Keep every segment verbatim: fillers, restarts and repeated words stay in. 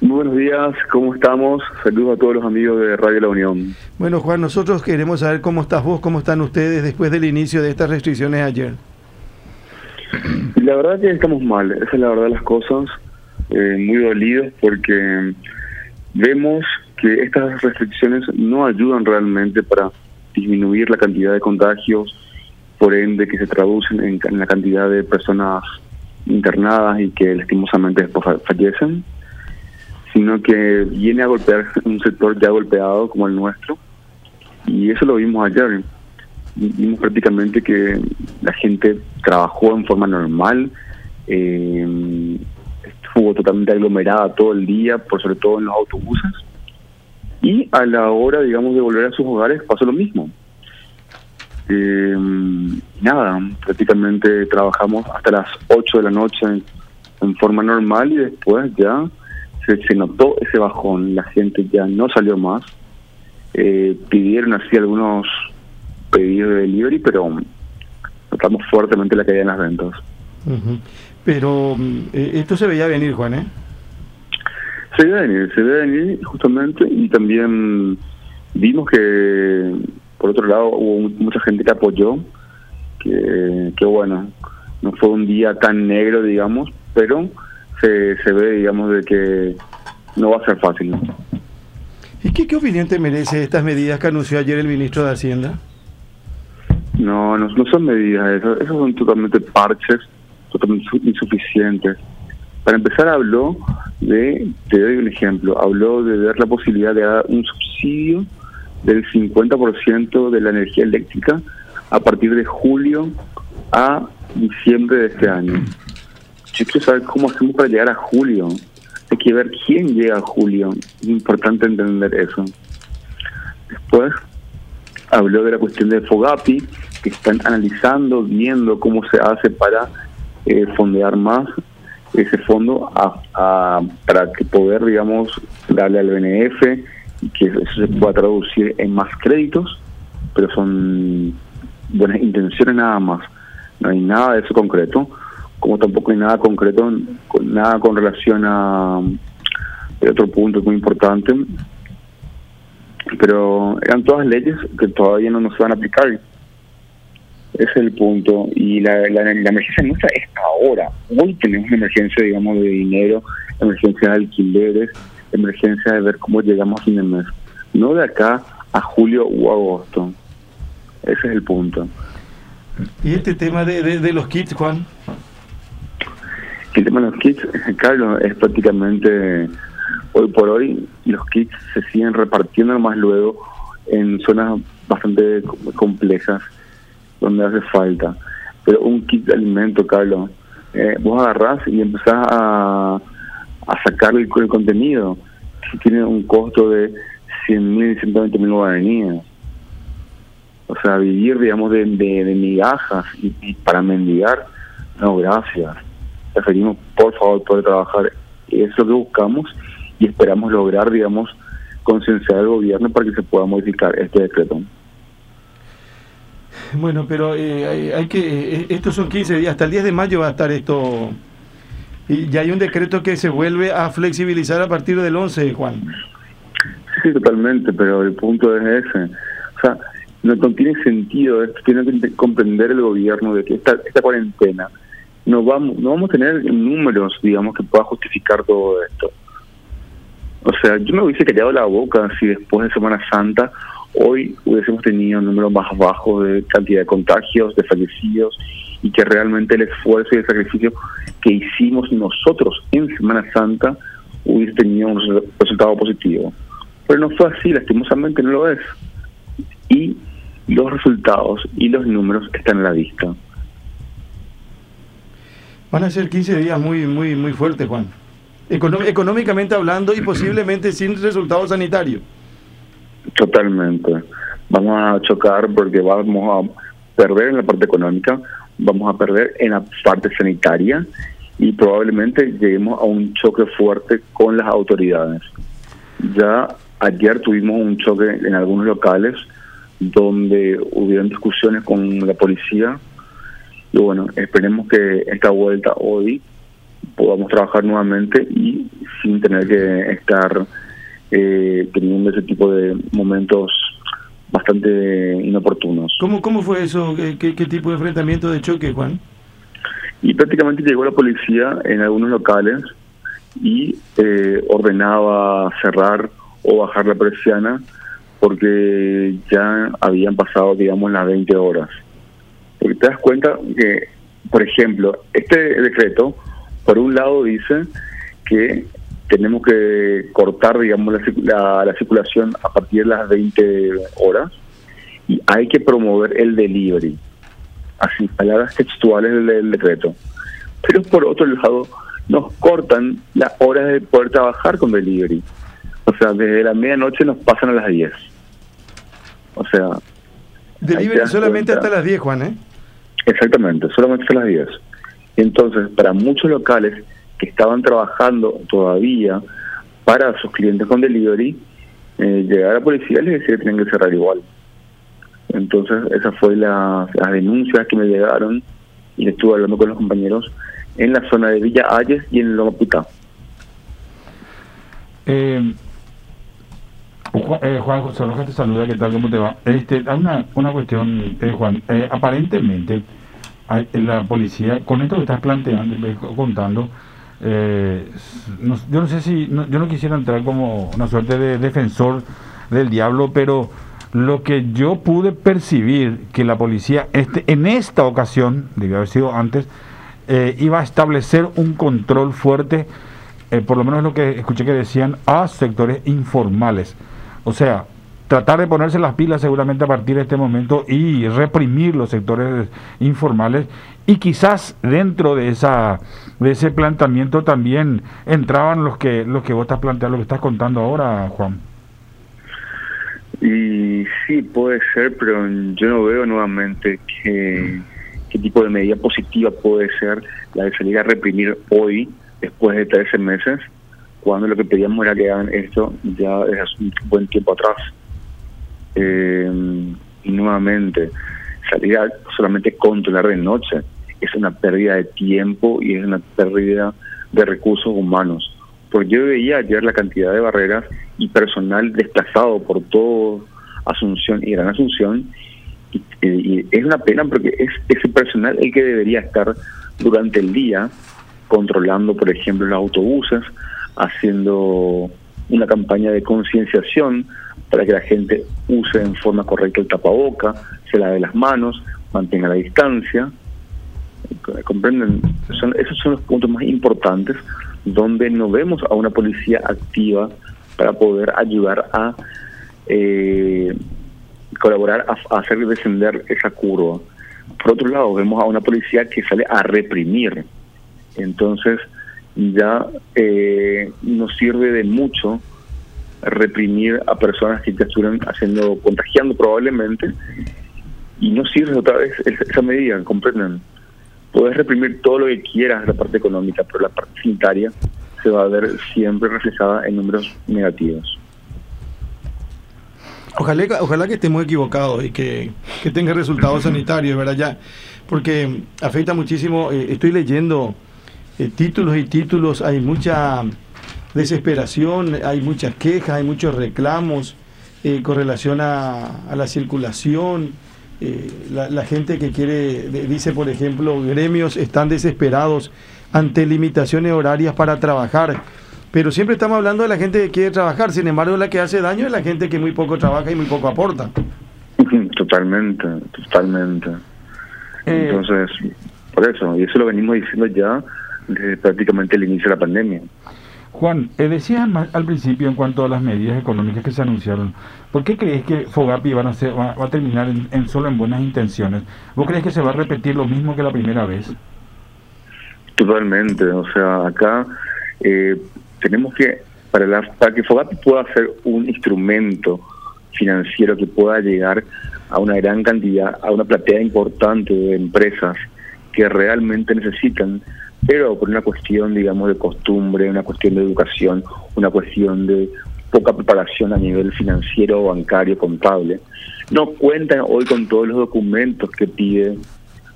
Muy buenos días, ¿cómo estamos? Saludos a todos los amigos de Radio La Unión. Bueno, Juan, nosotros queremos saber cómo estás vos, cómo están ustedes después del inicio de estas restricciones ayer. Y la verdad que estamos mal, esa es la verdad de las cosas, eh, muy dolidos porque vemos que estas restricciones no ayudan realmente para disminuir la cantidad de contagios, por ende que se traducen en, en la cantidad de personas internadas y que lastimosamente después fallecen, sino que viene a golpear un sector ya golpeado como el nuestro, y eso lo vimos ayer. Vimos prácticamente que la gente trabajó en forma normal, eh, estuvo totalmente aglomerada todo el día, por sobre todo en los autobuses, y a la hora, digamos, de volver a sus hogares pasó lo mismo. Eh, nada, prácticamente trabajamos hasta las ocho de la noche en, en forma normal y después ya se, se notó ese bajón, la gente ya no salió más, eh, pidieron así algunos pedidos de delivery, pero notamos fuertemente la caída en las ventas. Uh-huh. Pero eh, esto se veía venir, Juan, ¿eh? Se ve venir, se ve venir justamente, y también vimos que por otro lado hubo mucha gente que apoyó, que, que bueno, no fue un día tan negro, digamos, pero se, se ve, digamos, de que no va a ser fácil. ¿Y qué, qué opinión te merece estas medidas que anunció ayer el ministro de Hacienda? No, no, no son medidas, esas, esas son totalmente parches, totalmente insuficientes. Para empezar habló de, te doy un ejemplo, habló de dar la posibilidad de dar un subsidio del cincuenta por ciento de la energía eléctrica a partir de julio a diciembre de este año. Yo quiero saber cómo hacemos para llegar a julio. Hay que ver quién llega a julio. Es importante entender eso. Después habló de la cuestión de Fogapi, que están analizando, viendo cómo se hace para eh, fondear más ese fondo a, a, para que poder, digamos, darle al B N F y que eso se pueda traducir en más créditos, pero son buenas intenciones nada más. No hay nada de eso concreto, como tampoco hay nada concreto, con, nada con relación a el otro punto muy importante, pero eran todas leyes que todavía no nos van a aplicar. Ese es el punto, y la, la, la emergencia nuestra es ahora. Hoy tenemos una emergencia, digamos, de dinero, emergencia de alquileres, emergencia de ver cómo llegamos a fin de mes, no de acá a julio o agosto. Ese es el punto. ¿Y este tema de, de, de los kits, Juan? El tema de los kits, Carlos, es prácticamente, hoy por hoy, los kits se siguen repartiendo más luego en zonas bastante complejas, donde hace falta. Pero un kit de alimento, Carlos, eh, vos agarrás y empezás a, a sacarle el, el contenido, que tiene un costo de cien mil y ciento veinte mil guaraníes. O sea, vivir, digamos, de, de, de migajas y, y para mendigar, no, gracias. Preferimos, por favor, poder trabajar. Eso es lo que buscamos y esperamos lograr, digamos, concienciar al gobierno para que se pueda modificar este decreto. Bueno, pero eh, hay, hay que eh, estos son quince días, hasta el diez de mayo va a estar esto, y ya hay un decreto que se vuelve a flexibilizar a partir del once, Juan. Sí, totalmente, pero el punto es ese. O sea, no, no tiene sentido esto, tiene que comprender el gobierno de que esta, esta cuarentena no vamos, no vamos a tener números, digamos, que pueda justificar todo esto. O sea, yo me hubiese callado la boca si después de Semana Santa hoy hubiésemos tenido un número más bajo de cantidad de contagios, de fallecidos, y que realmente el esfuerzo y el sacrificio que hicimos nosotros en Semana Santa hubiese tenido un resultado positivo. Pero no fue así, lastimosamente no lo es. Y los resultados y los números están a la vista. Van a ser quince días muy muy muy fuertes, Juan. Econó- económicamente hablando y posiblemente sin resultado sanitario. Totalmente. Vamos a chocar porque vamos a perder en la parte económica, vamos a perder en la parte sanitaria y probablemente lleguemos a un choque fuerte con las autoridades. Ya ayer tuvimos un choque en algunos locales donde hubieron discusiones con la policía y bueno, esperemos que esta vuelta hoy podamos trabajar nuevamente y sin tener que estar eh, teniendo ese tipo de momentos bastante inoportunos. ¿Cómo, cómo fue eso? ¿Qué, qué, qué tipo de enfrentamiento de choque, Juan? Y prácticamente llegó la policía en algunos locales y eh, ordenaba cerrar o bajar la persiana porque ya habían pasado, digamos, las veinte horas. Porque te das cuenta que, por ejemplo, este decreto, por un lado dice que tenemos que cortar, digamos, la, la, la circulación a partir de las veinte horas y hay que promover el delivery. Así, palabras textuales del, del decreto. Pero por otro lado, nos cortan las horas de poder trabajar con delivery. O sea, desde la medianoche nos pasan a las diez. O sea... Delivery solamente cuenta. Hasta las diez, Juan, ¿eh? Exactamente, solamente hasta las diez. Entonces, para muchos locales que estaban trabajando todavía para sus clientes con delivery, eh, llegar a la policía y les decía que tenían que cerrar igual. Entonces, esas fue la, las denuncias que me llegaron y estuve hablando con los compañeros en la zona de Villa Ayes y en Loma Putá. Eh, eh, Juan José Rojas te saluda, ¿qué tal? ¿Cómo te va? Este, hay una, una cuestión, eh, Juan. Eh, aparentemente, hay, la policía, con esto que estás planteando, contando, eh, no, yo no sé si, no, yo no quisiera entrar como una suerte de defensor del diablo, pero lo que yo pude percibir que la policía este, en esta ocasión, debió haber sido antes, eh, iba a establecer un control fuerte, eh, por lo menos lo que escuché que decían, a sectores informales. O sea, tratar de ponerse las pilas seguramente a partir de este momento y reprimir los sectores informales, y quizás dentro de esa de ese planteamiento también entraban los que los que vos estás planteando, lo que estás contando ahora, Juan. Y sí, puede ser, pero yo no veo nuevamente que, qué tipo de medida positiva puede ser la de salir a reprimir hoy, después de trece meses, cuando lo que pedíamos era que hagan esto ya desde hace un buen tiempo atrás. Eh, y nuevamente, salir a solamente controlar de noche es una pérdida de tiempo y es una pérdida de recursos humanos. Porque yo veía ayer la cantidad de barreras y personal desplazado por todo Asunción y Gran Asunción, y, y es una pena porque es ese personal el que debería estar durante el día controlando, por ejemplo, los autobuses, haciendo una campaña de concienciación para que la gente use en forma correcta el tapaboca, se lave las manos, mantenga la distancia. ¿Comprenden? Son, esos son los puntos más importantes donde no vemos a una policía activa para poder ayudar a eh, colaborar a, a hacer descender esa curva. Por otro lado, vemos a una policía que sale a reprimir. Entonces, ya eh, nos sirve de mucho reprimir a personas que ya estuvieran haciendo, contagiando probablemente, y no sirve otra vez esa medida, ¿comprenden? Puedes reprimir todo lo que quieras de la parte económica, pero la parte sanitaria se va a ver siempre reflejada en números negativos. Ojalá, ojalá que estemos equivocados y que, que tenga resultados sanitarios, ¿verdad? Ya, porque afecta muchísimo. Eh, estoy leyendo eh, títulos y títulos, hay mucha desesperación, hay muchas quejas, hay muchos reclamos eh, con relación a, a la circulación. Eh, la, la gente que quiere, de, dice por ejemplo, gremios están desesperados ante limitaciones horarias para trabajar, pero siempre estamos hablando de la gente que quiere trabajar. Sin embargo, la que hace daño es la gente que muy poco trabaja y muy poco aporta. Totalmente, totalmente. Eh, Entonces, por eso, y eso lo venimos diciendo ya desde prácticamente el inicio de la pandemia. Juan, eh, decías al principio en cuanto a las medidas económicas que se anunciaron, ¿por qué crees que FOGAPI van a ser, va, va a terminar en, en solo en buenas intenciones? ¿Vos crees que se va a repetir lo mismo que la primera vez? Totalmente, o sea, acá eh, tenemos que, para, la, para que FOGAPI pueda ser un instrumento financiero que pueda llegar a una gran cantidad, a una platea importante de empresas que realmente necesitan, pero por una cuestión, digamos, de costumbre, una cuestión de educación, una cuestión de poca preparación a nivel financiero, bancario, contable, no cuentan hoy con todos los documentos que pide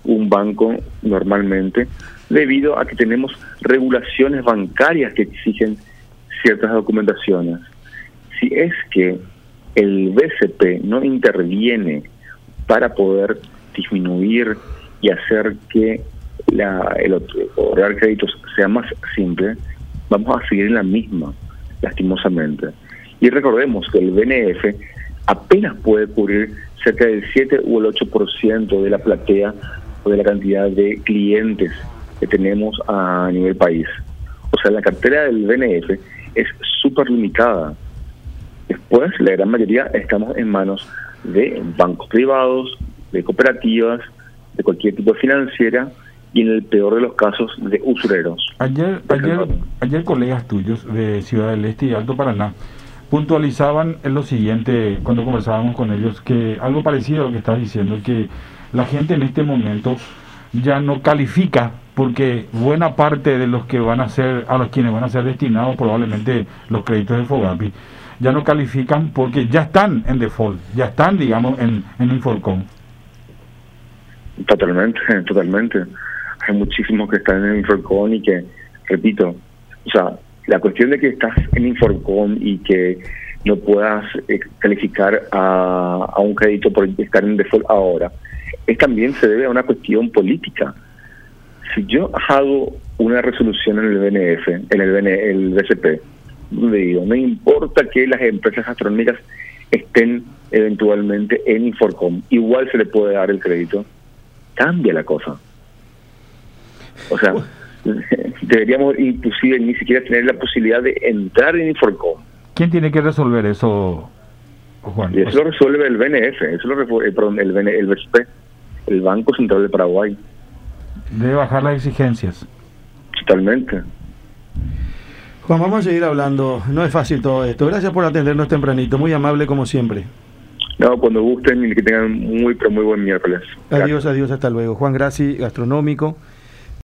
un banco normalmente, debido a que tenemos regulaciones bancarias que exigen ciertas documentaciones. Si es que el B C P no interviene para poder disminuir y hacer que la, el otorgar créditos sea más simple, vamos a seguir en la misma, lastimosamente. Y recordemos que el B N F apenas puede cubrir cerca del siete o el ocho por ciento de la platea o de la cantidad de clientes que tenemos a nivel país. O sea, la cartera del B N F es súper limitada. Después, la gran mayoría estamos en manos de bancos privados, de cooperativas, de cualquier tipo de financiera y en el peor de los casos de usureros. Ayer, ayer, ayer colegas tuyos de Ciudad del Este y Alto Paraná puntualizaban en lo siguiente cuando conversábamos con ellos, que algo parecido a lo que estás diciendo, que la gente en este momento ya no califica porque buena parte de los que van a ser, a los quienes van a ser destinados probablemente los créditos de FOGAPI, ya no califican porque ya están en default, ya están, digamos, en, en Inforcom. Totalmente, totalmente. Hay muchísimos que están en Inforcom y que, repito, o sea, la cuestión de que estás en Inforcom y que no puedas eh, calificar a, a un crédito por estar en default ahora, es también se debe a una cuestión política. Si yo hago una resolución en el B N F, en el, B N, el B C P, le digo, no importa que las empresas gastronómicas estén eventualmente en Inforcom, igual se le puede dar el crédito, cambia la cosa. O sea, deberíamos inclusive ni siquiera tener la posibilidad de entrar en Inforcom. ¿Quién tiene que resolver eso, Juan? Y eso lo resuelve el B N F, eso lo resuelve, eh, perdón, el, B N, el B C P, el Banco Central de Paraguay. Debe bajar las exigencias. Totalmente. Juan, vamos a seguir hablando. No es fácil todo esto. Gracias por atendernos tempranito. Muy amable como siempre. No, cuando gusten y que tengan muy, pero muy buen miércoles. Adiós, adiós, hasta luego. Juan Grassi, gastronómico.